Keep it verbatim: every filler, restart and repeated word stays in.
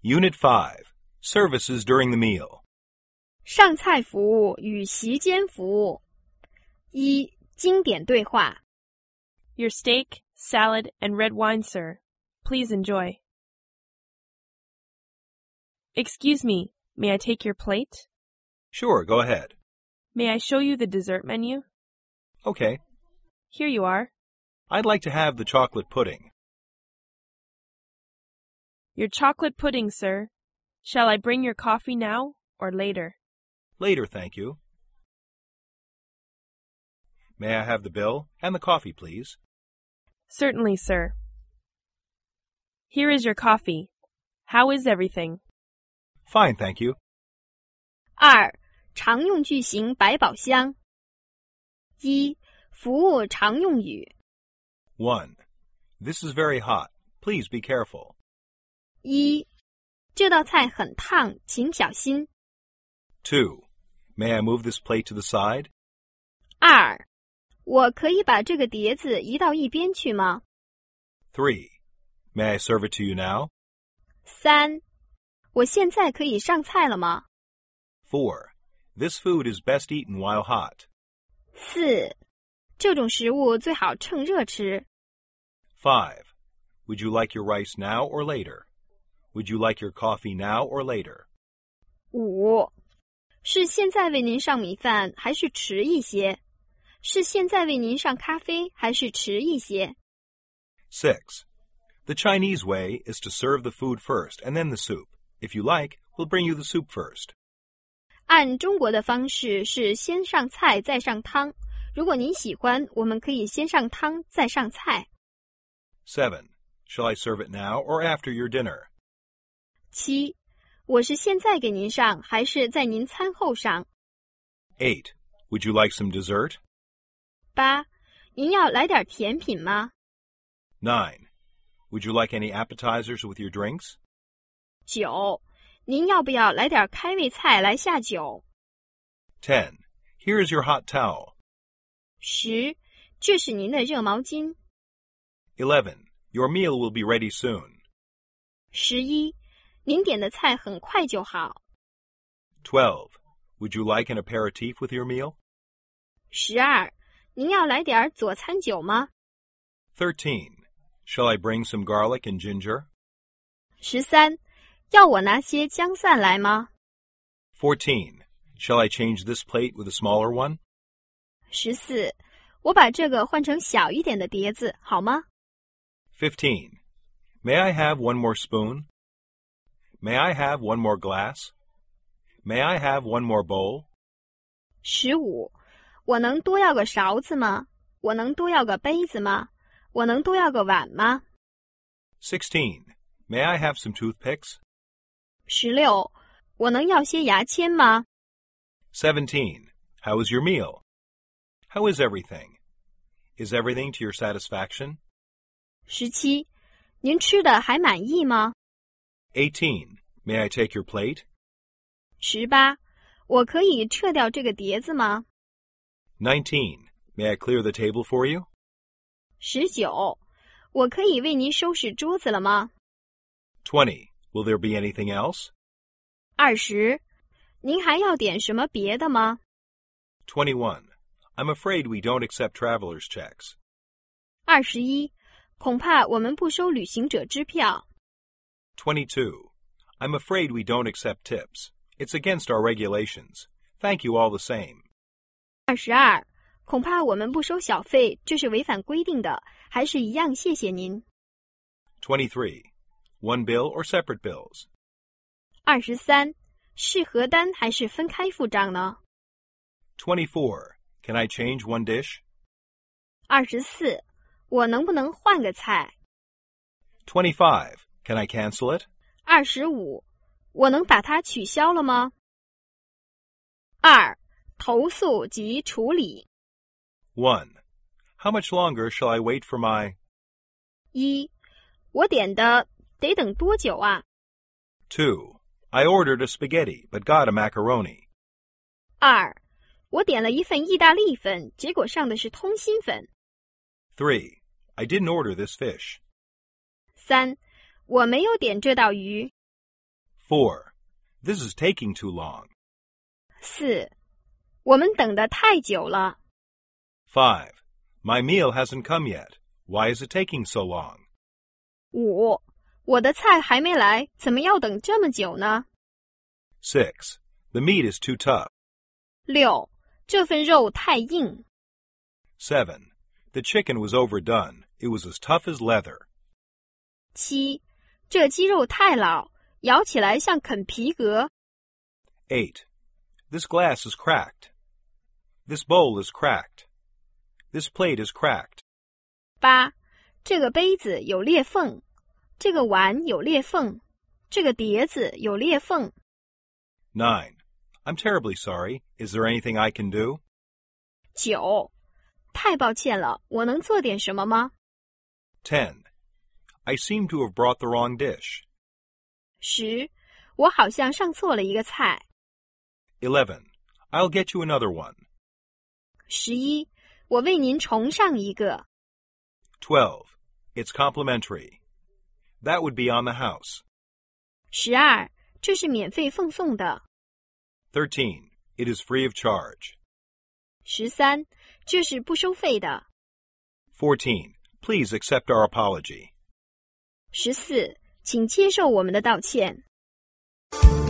Unit five, Services during the meal. 上菜服务与席间服务。一、经典对话。 Your steak, salad, and red wine, sir. Please enjoy. Excuse me, may I take your plate? Sure, go ahead. May I show you the dessert menu? Okay. Here you are. I'd like to have the chocolate pudding. Your chocolate pudding, sir. Shall I bring your coffee now or later? Later, thank you. May I have the bill and the coffee, please? Certainly, sir. Here is your coffee. How is everything? Fine, thank you. 二、常用句型百宝箱。一、服务常用语。 One. This is very hot. Please be careful. 一、这道菜很烫，请小心。 Two. May I move this plate to the side? 二、我可以把这个碟子移到一边去吗？ Three. May I serve it to you now? 三、我现在可以上菜了吗？ Four. This food is best eaten while hot. 四、这种食物最好趁热吃。 Five. Would you like your rice now or later? Would you like your coffee now or later? 五、是现在为您上米饭还是迟一些？是现在为您上咖啡还是迟一些？ Six. The Chinese way is to serve the food first and then the soup. If you like, we'll bring you the soup first. 按中国的方式是先上菜再上汤。如果您喜欢，我们可以先上汤再上菜。 Seven. Shall I serve it now or after your dinner? 七、我是现在给您上还是在您餐后上？ Eight. Would you like some dessert? 八、您要来点甜品吗？ Nine. Would you like any appetizers with your drinks? 九、您要不要来点开胃菜来下酒？ Ten. Here is your hot towel. 十、这是您的热毛巾。 Eleven. Your meal will be ready soon. 十一、您点的菜很快就好。 Twelve. Would you like an aperitif with your meal? 十二、您要来点佐餐酒吗？ Thirteen. Shall I bring some garlic and ginger? 十三、要我拿些姜蒜来吗？ Fourteen. Shall I change this plate with a smaller one? 十四、我把这个换成小一点的碟子，好吗？ Fifteen. May I have one more spoon? May I have one more glass? May I have one more bowl? 十五、我能多要个勺子吗？我能多要个杯子吗？我能多要个碗吗？ Sixteen. May I have some toothpicks? 十六、我能要些牙签吗？ Seventeen. How is your meal? How is everything? Is everything to your satisfaction? 十七、您吃的还满意吗？ Eighteen. May I take your plate? 十八、我可以撤掉这个碟子吗？ Nineteen. May I clear the table for you? 十九、我可以为您收拾桌子了吗？ Twenty. Will there be anything else? 二十、您还要点什么别的吗？ Twenty-one. I'm afraid we don't accept traveler's checks. 二十一、恐怕我们不收旅行者支票。 Twenty-two. I'm afraid we don't accept tips. It's against our regulations. Thank you all the same. 二十二、恐怕我们不收小费，这是违反规定的，还是一样谢谢您。 Twenty-three. One bill or separate bills? 二十三、是合单还是分开付账呢？ Twenty-four. Can I change one dish? 二十四、我能不能换个菜？ Twenty-five. Can I cancel it? 二十五、我能把它取消了吗？二、投诉及处理。 One. How much longer shall I wait for my... 一、我点的得等多久啊？ Two. I ordered a spaghetti, but got a macaroni. 二、我点了一份意大利粉，结果上的是通心粉。 Three. I didn't order this fish. 三、我没有点这道鱼。 four. This is taking too long. 四，我们等得太久了。 five. My meal hasn't come yet. Why is it taking so long? 五，我的菜还没来，怎么要等这么久呢？ six. The meat is too tough. 六，这份肉太硬。 seven. The chicken was overdone. It was as tough as leather. 七，这鸡肉太老，咬起来像啃皮革。 eight. This glass is cracked. This bowl is cracked. This plate is cracked. 八，这个杯子有裂缝，这个碗有裂缝，这个碟子有裂缝。 nine. I'm terribly sorry. Is there anything I can do? 九，太抱歉了，我能做点什么吗？ ten. I seem to have brought the wrong dish. 十，我好像上错了一个菜。 eleven. I'll get you another one. 十一，我为您重上一个。 twelve. It's complimentary. That would be on the house. 十二，这是免费奉送的。 thirteen. It is free of charge. 十三，这是不收费的。 fourteen. Please accept our apology. 十四，请接受我们的道歉。